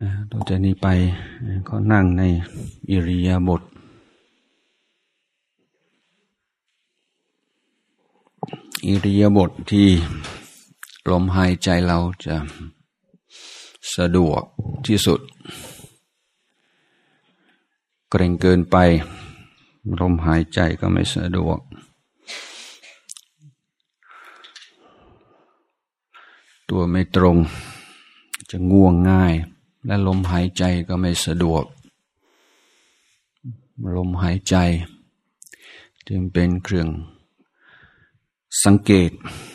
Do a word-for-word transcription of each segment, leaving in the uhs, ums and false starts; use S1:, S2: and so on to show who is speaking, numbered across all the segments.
S1: ต่อจากนี้ไปก็นั่งในอิริยาบถอิริยาบถที่ลมหายใจเราจะสะดวกที่สุดเกร็งเกินไปลมหายใจก็ไม่สะดวกตัวไม่ตรงจะง่วงง่ายและลมหายใจก็ไม่สะดวกลมหายใจจึงเป็นเครื่องสังเกต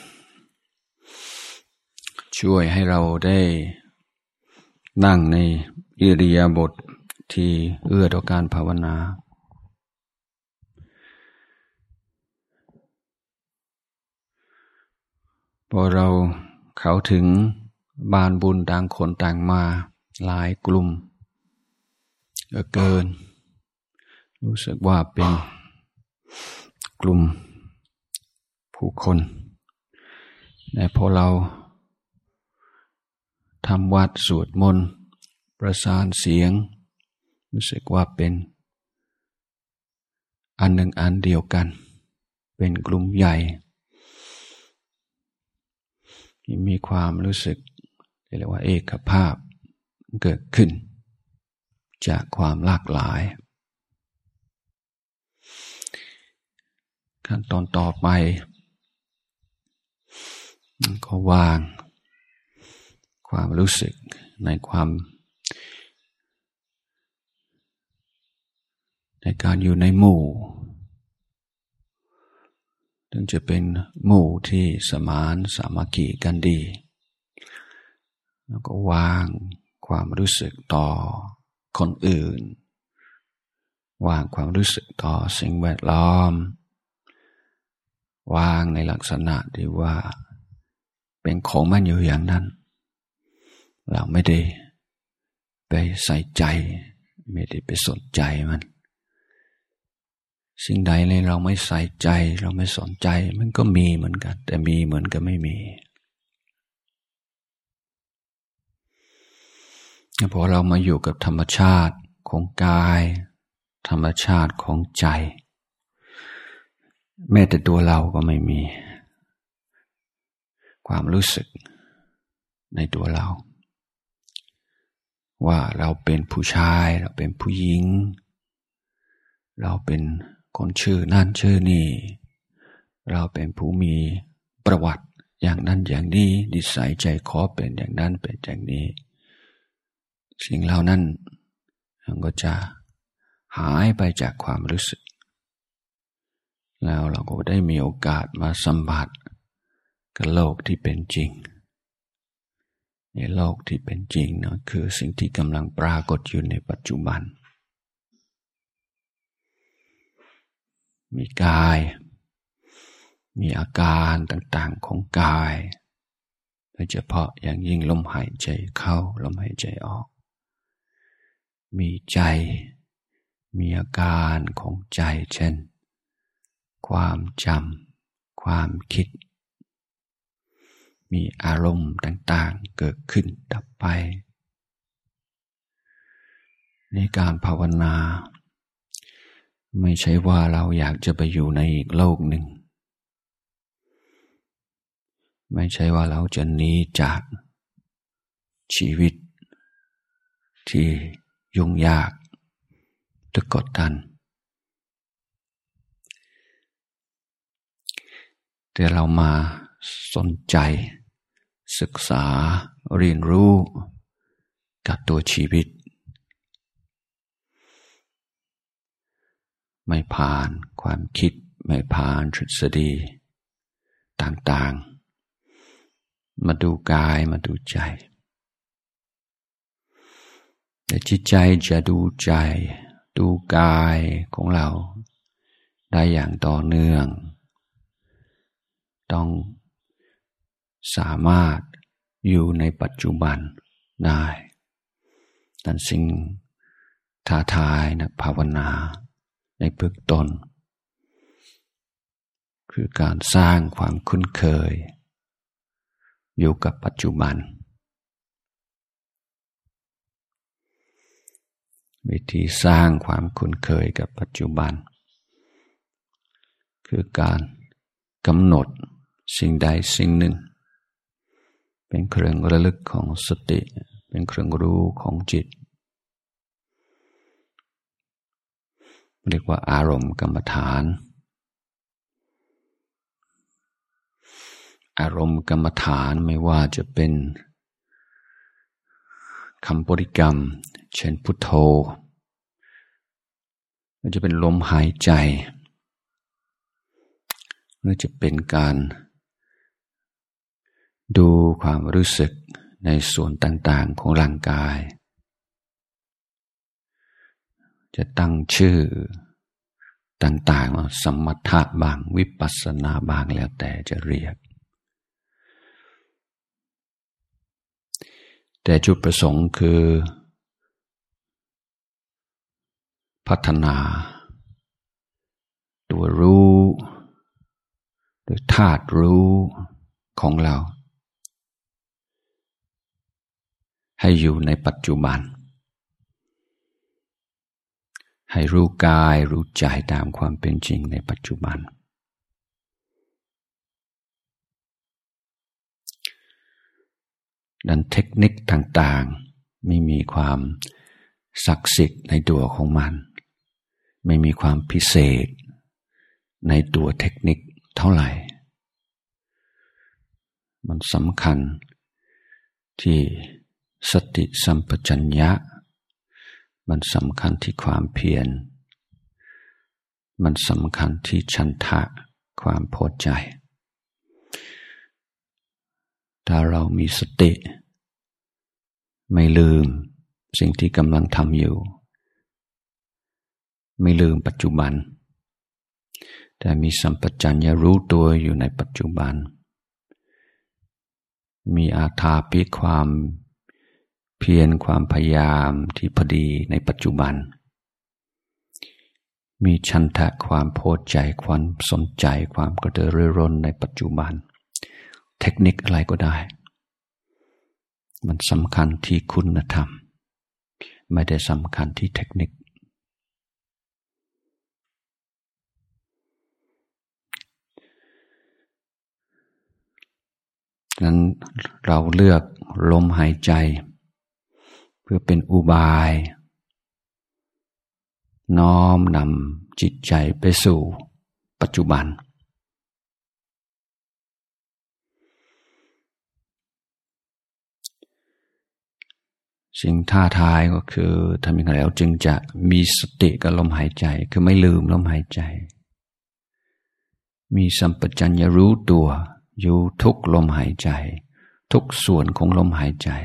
S1: ช่วยให้เราได้นั่งในอิริยาบถที่เอื้อต่อการภาวนาพอเราเข้าถึงบ้านบุญต่างคนต่างมาหลายกลุ่มเหลือเกินรู้สึกว่าเป็นกลุ่มผู้คนแต่พอเราทำวัดสวดมนต์ประสานเสียงรู้สึกว่าเป็นอันหนึ่งอันเดียวกันเป็นกลุ่มใหญ่ที่มีความรู้สึกเรียกว่าเอกภาพเกิดขึ้นจากความหลากหลายขั้นตอนต่อไปก็วางความรู้สึกในความในการอยู่ในหมู่ถึงจะเป็นหมู่ที่สมานสามัคคีกันดีแล้วก็วางความรู้สึกต่อคนอื่นวางความรู้สึกต่อสิ่งแวดล้อมวางในลักษณะที่ว่าเป็นของมันอยู่อย่างนั้นเราไม่ได้ไปใส่ใจไม่ได้ไปสนใจมันสิ่งใดเลยเราไม่ใส่ใจเราไม่สนใจมันก็มีเหมือนกันแต่มีเหมือนกับไม่มีพอเรามาอยู่กับธรรมชาติของกายธรรมชาติของใจแม้แต่ตัวเราก็ไม่มีความรู้สึกในตัวเราว่าเราเป็นผู้ชายเราเป็นผู้หญิงเราเป็นคนชื่อนั่นชื่อนี่เราเป็นผู้มีประวัติอย่างนั้นอย่างนี้นิสัยใจคอเป็นอย่างนั้นเป็นอย่างนี้สิ่งเหล่านั้นมันก็จะหายไปจากความรู้สึกแล้วเราก็ได้มีโอกาสมาสัมผัสกับโลกที่เป็นจริงในโลกที่เป็นจริงนะคือสิ่งที่กำลังปรากฏอยู่ในปัจจุบันมีกายมีอาการต่างๆของกายโดยเฉพาะอย่างยิ่งลมหายใจเข้าลมหายใจออกมีใจมีอาการของใจเช่นความจำความคิดมีอารมณ์ต่างๆเกิดขึ้นดับไปในการภาวนาไม่ใช่ว่าเราอยากจะไปอยู่ในอีกโลกหนึ่งไม่ใช่ว่าเราจะหนีจากชีวิตที่ยุ่งยากหรือกดดันแต่เรามาสนใจศึกษาเรียนรู้กับตัวชีวิตไม่ผ่านความคิดไม่ผ่านทฤษฎีต่างๆมาดูกายมาดูใจแต่จิตใจจะดูใจดูกายของเราได้อย่างต่อเนื่องต้องสามารถอยู่ในปัจจุบันได้นั่นสิ่งท้าทายนักภาวนาในเบื้องต้นคือการสร้างความคุ้นเคยอยู่กับปัจจุบันวิธีสร้างความคุ้นเคยกับปัจจุบันคือการกำหนดสิ่งใดสิ่งหนึ่งเป็นเครื่องระลึกของสติเป็นเครื่องรู้ของจิตเรียกว่าอารมณ์กรรมฐานอารมณ์กรรมฐานไม่ว่าจะเป็นคำบริกรรมเช่นพุทโธหรือจะเป็นลมหายใจหรือจะเป็นการดูความรู้สึกในส่วนต่างๆของร่างกายจะตั้งชื่อต่างๆสมถะบางวิปัสสนาบางแล้วแต่จะเรียกแต่จุดประสงค์คือพัฒนาตัวรู้หรือธาตุรู้ของเราให้อยู่ในปัจจุบันให้รู้กายรู้ใจตามความเป็นจริงในปัจจุบันดังเทคนิคต่างๆไม่มีความศักดิ์สิทธิ์ในตัวของมันไม่มีความพิเศษในตัวเทคนิคเท่าไหร่มันสำคัญที่สติสัมปชัญญะมันสำคัญที่ความเพียรมันสำคัญที่ฉันทะความพอใจถ้าเรามีสติไม่ลืมสิ่งที่กำลังทำอยู่ไม่ลืมปัจจุบันแต่มีสัมปชัญญะรู้ตัวอยู่ในปัจจุบันมีอาทาปิความเพียรความพยายามที่พอดีในปัจจุบันมีฉันทะความพอใจความสนใจความกระตือรือร้นในปัจจุบันเทคนิคอะไรก็ได้มันสำคัญที่คุณธรรมไม่ได้สำคัญที่เทคนิคนั้นเราเลือกลมหายใจเพื่อเป็นอุบายน้อมนำจิตใจไปสู่ปัจจุบันสิ่งท้าทายก็คือทำอย่างไรแล้วจึงจะมีสติกับลมหายใจคือไม่ลืมลมหายใจมีสัมปชัญญะรู้ตัวอยู่ทุกลมหายใจทุกส่วนของลมหายใจ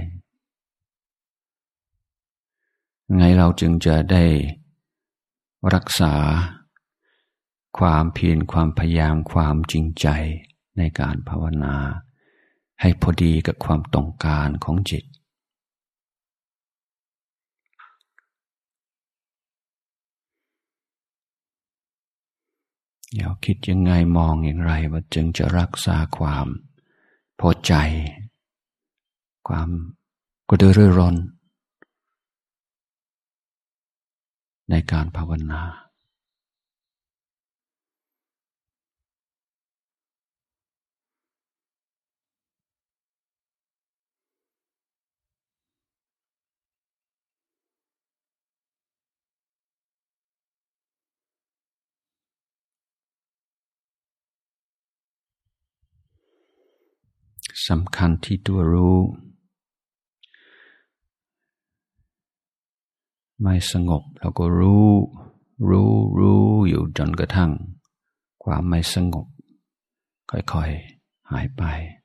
S1: ไงเราจึงจะได้รักษาความเพียรความพยายามความจริงใจในการภาวนาให้พอดีกับความต้องการของจิตอย่าคิดยังไงมองอย่างไรว่าจึงจะรักษาความพอใจความกระตือรือร้นในการภาวนาสำคัญที่ตัวรู้ไม่สงบเราก็รู้รู้รู้อยู่จนกระทั่งความไม่สงบค่อยๆหายไป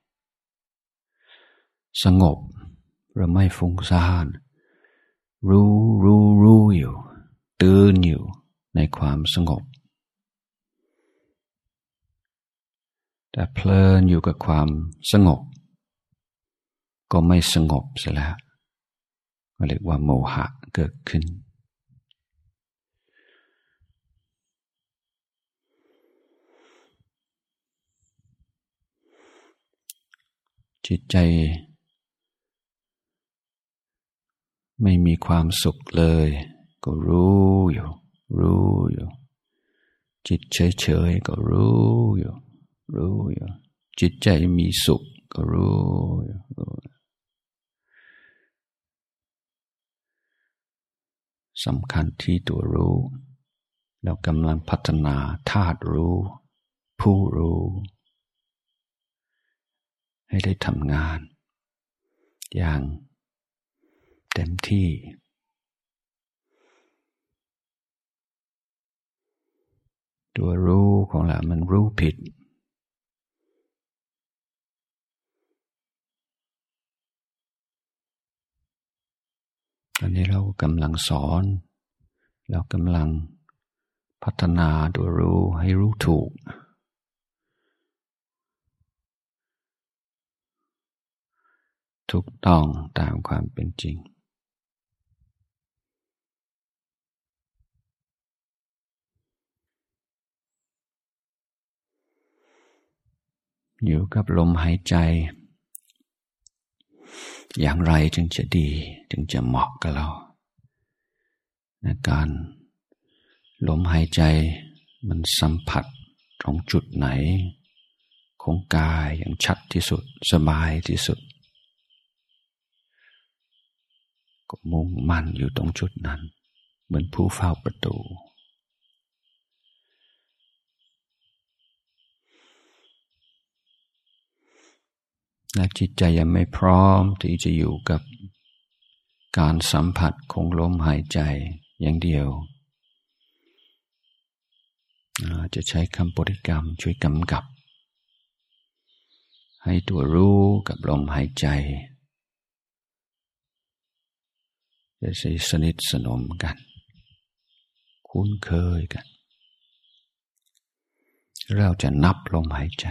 S1: สงบหรือไม่ฟุ้งซ่านรู้รู้รู้อยู่ตื่นอยู่ในความสงบแต่เพลินอยู่กับความสงบก็ไม่สงบเสียแล้วก็เรียกว่าโมหะเกิดขึ้นจิตใจไม่มีความสุขเลยก็รู้อยู่รู้อยู่จิตเฉยๆก็รู้อยู่รู้อยู่จิตใจมีสุขก็รู้อยู่สำคัญที่ตัวรู้เรากำลังพัฒนาธาตุรู้ผู้รู้ให้ได้ทำงานอย่างเต็มที่ตัวรู้ของเรามันรู้ผิดตอนนี้เรากำลังสอนเรากำลังพัฒนาตัวรู้ให้รู้ถูกถูกต้องตามความเป็นจริงอยู่กับลมหายใจอย่างไรจึงจะดีจึงจะเหมาะกับเราในการลมหายใจมันสัมผัสตรงจุดไหนของกายอย่างชัดที่สุดสบายที่สุดก็มุ่งมั่นอยู่ตรงจุดนั้นเหมือนผู้เฝ้าประตูและจิตใจยังไม่พร้อมที่จะอยู่กับการสัมผัสของลมหายใจอย่างเดียวจะใช้คำบริกรรมช่วยกำกับให้ตัวรู้กับลมหายใจจะสนิทสนมกันคุ้นเคยกันเราจะนับลมหายใจ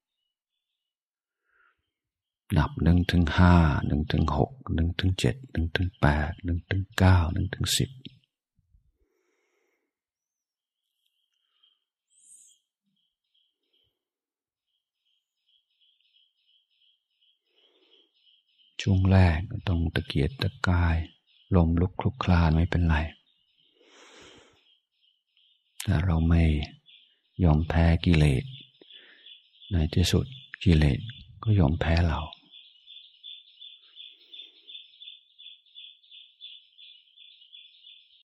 S1: นับหนึ่งถึงห้าหนึ่งถึงหกหนึ่งถึงเจ็ดหนึ่งถึงแปดหนึ่งถึงเก้าหนึ่งถึงสิบช่วงแรกต้องตะเกียกตะกายลมลุกคลุกคลานไม่เป็นไรแต่เราไม่ยอมแพ้กิเลสในที่สุดกิเลสก็ยอมแพ้เรา